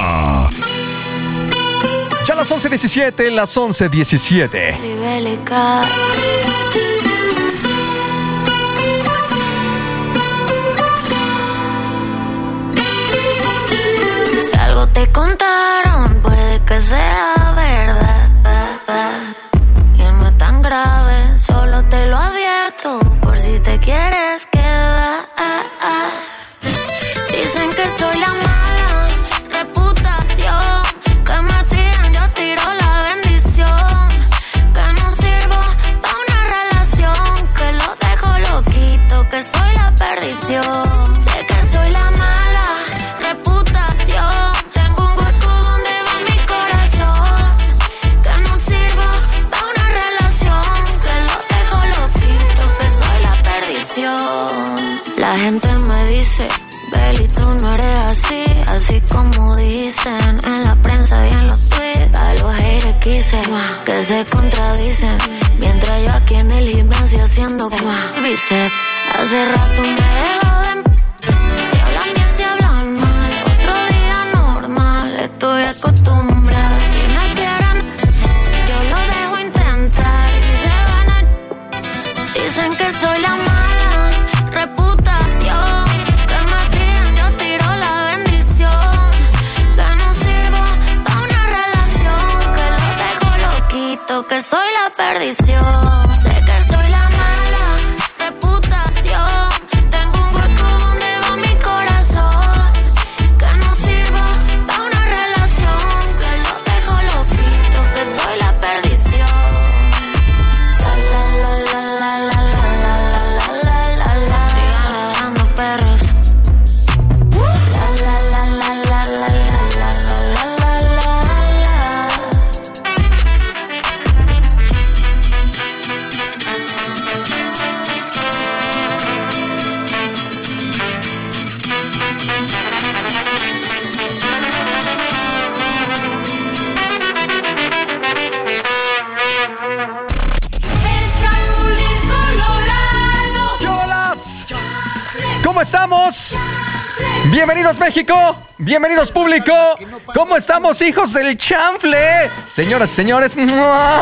Exa. Ya las 11:17, las 11:17. Si algo te contaron, puede que sea verdad. Y no es tan grave, solo te lo advierto por si te quieres quedar. Dicen que soy la mala reputación, que me tiran, yo tiro la bendición, que no sirvo pa' una relación, que lo dejo loquito, que soy la perdición. Sé que soy la mala reputación, tengo un hueco donde va mi corazón, que no sirvo pa' una relación, que lo dejo loquito, que soy la perdición. La gente me dice, Beli, tú no eres así, así como dicen en la prensa y en los tweets. A los haters quise que se contradicen, mientras yo aquí en el gimnasio haciendo bíceps. Hace rato me dejo de si hablan bien, si hablan mal, otro día normal, estoy acostumbrada. Si me quieren, yo lo dejo intentar y se van a... Dicen que soy la mala reputación, que me tiran, yo tiro la bendición, que no sirvo pa' una relación, que lo dejo loquito, que soy la perdición. Sé que soy la mala reputación, tengo un hueco donde va mi corazón, que no sirvo pa' una relación, que lo dejo loquito, que soy la perdición. La la la la la la la la la la la. Sigan rodando perros. La la la la la la la la la la la. ¡Cholas! ¿Cómo estamos? Bienvenidos, México. Bienvenidos, público. ¿Cómo estamos, hijos del chanfle? Señoras y señores.